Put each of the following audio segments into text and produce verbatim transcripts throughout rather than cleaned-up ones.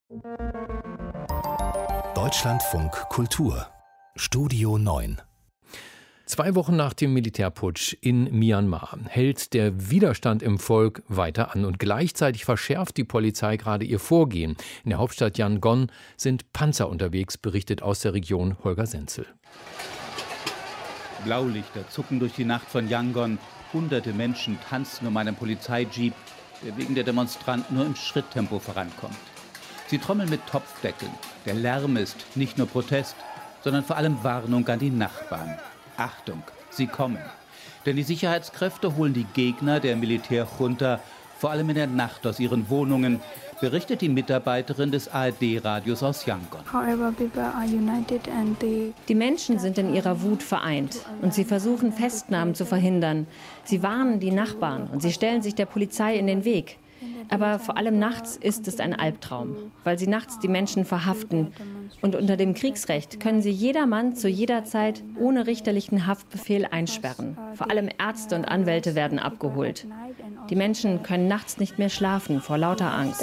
Deutschlandfunk Kultur Studio neun. Zwei Wochen nach dem Militärputsch in Myanmar hält der Widerstand im Volk weiter an und gleichzeitig verschärft die Polizei gerade ihr Vorgehen. In der Hauptstadt Yangon sind Panzer unterwegs, berichtet aus der Region Holger Senzel. Blaulichter zucken durch die Nacht von Yangon. Hunderte Menschen tanzen um einen Polizeijeep, der wegen der Demonstranten nur im Schritttempo vorankommt. Sie trommeln mit Topfdeckeln. Der Lärm ist nicht nur Protest, sondern vor allem Warnung an die Nachbarn. Achtung, sie kommen. Denn die Sicherheitskräfte holen die Gegner der Militärjunta vor allem in der Nacht aus ihren Wohnungen, berichtet die Mitarbeiterin des A R D-Radios aus Yangon. Die Menschen sind in ihrer Wut vereint und sie versuchen, Festnahmen zu verhindern. Sie warnen die Nachbarn und sie stellen sich der Polizei in den Weg. Aber vor allem nachts ist es ein Albtraum, weil sie nachts die Menschen verhaften. Und unter dem Kriegsrecht können sie jedermann zu jeder Zeit ohne richterlichen Haftbefehl einsperren. Vor allem Ärzte und Anwälte werden abgeholt. Die Menschen können nachts nicht mehr schlafen vor lauter Angst.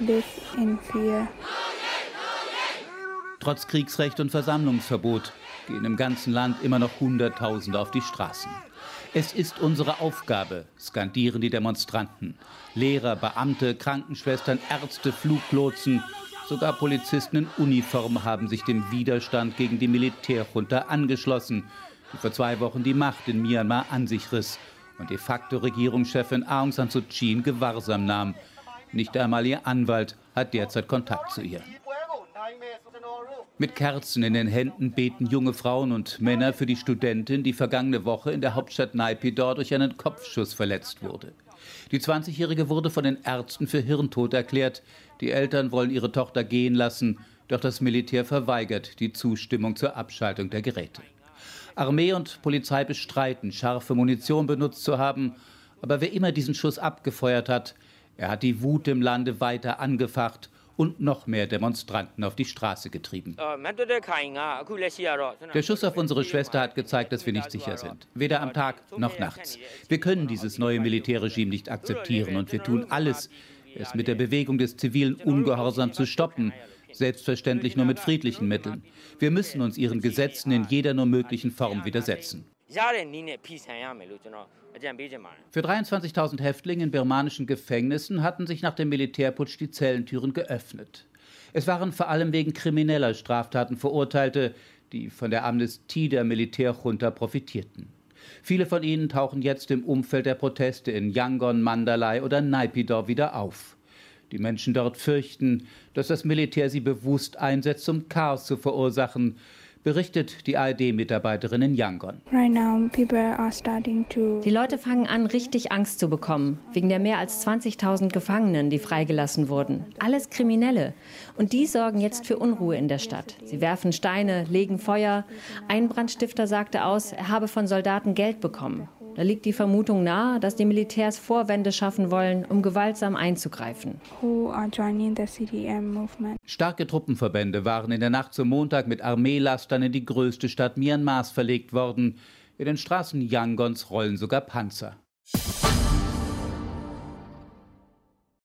Trotz Kriegsrecht und Versammlungsverbot gehen im ganzen Land immer noch Hunderttausende auf die Straßen. Es ist unsere Aufgabe, skandieren die Demonstranten. Lehrer, Beamte, Krankenschwestern, Ärzte, Fluglotsen, sogar Polizisten in Uniform haben sich dem Widerstand gegen die Militärjunta angeschlossen, die vor zwei Wochen die Macht in Myanmar an sich riss und de facto Regierungschefin Aung San Suu Kyi in Gewahrsam nahm. Nicht einmal ihr Anwalt hat derzeit Kontakt zu ihr. Mit Kerzen in den Händen beten junge Frauen und Männer für die Studentin, die vergangene Woche in der Hauptstadt Naypyidaw durch einen Kopfschuss verletzt wurde. Die zwanzigjährige wurde von den Ärzten für hirntot erklärt. Die Eltern wollen ihre Tochter gehen lassen, doch das Militär verweigert die Zustimmung zur Abschaltung der Geräte. Armee und Polizei bestreiten, scharfe Munition benutzt zu haben. Aber wer immer diesen Schuss abgefeuert hat, er hat die Wut im Lande weiter angefacht und noch mehr Demonstranten auf die Straße getrieben. Der Schuss auf unsere Schwester hat gezeigt, dass wir nicht sicher sind. Weder am Tag noch nachts. Wir können dieses neue Militärregime nicht akzeptieren und wir tun alles, es mit der Bewegung des zivilen Ungehorsams zu stoppen. Selbstverständlich nur mit friedlichen Mitteln. Wir müssen uns ihren Gesetzen in jeder nur möglichen Form widersetzen. Für dreiundzwanzigtausend Häftlinge in birmanischen Gefängnissen hatten sich nach dem Militärputsch die Zellentüren geöffnet. Es waren vor allem wegen krimineller Straftaten Verurteilte, die von der Amnestie der Militärjunta profitierten. Viele von ihnen tauchen jetzt im Umfeld der Proteste in Yangon, Mandalay oder Naypyidaw wieder auf. Die Menschen dort fürchten, dass das Militär sie bewusst einsetzt, um Chaos zu verursachen, berichtet die A R D-Mitarbeiterin in Yangon. Die Leute fangen an, richtig Angst zu bekommen, wegen der mehr als zwanzigtausend Gefangenen, die freigelassen wurden. Alles Kriminelle. Und die sorgen jetzt für Unruhe in der Stadt. Sie werfen Steine, legen Feuer. Ein Brandstifter sagte aus, er habe von Soldaten Geld bekommen. Da liegt die Vermutung nahe, dass die Militärs Vorwände schaffen wollen, um gewaltsam einzugreifen. Starke Truppenverbände waren in der Nacht zum Montag mit Armeelastern in die größte Stadt Myanmars verlegt worden. In den Straßen Yangons rollen sogar Panzer.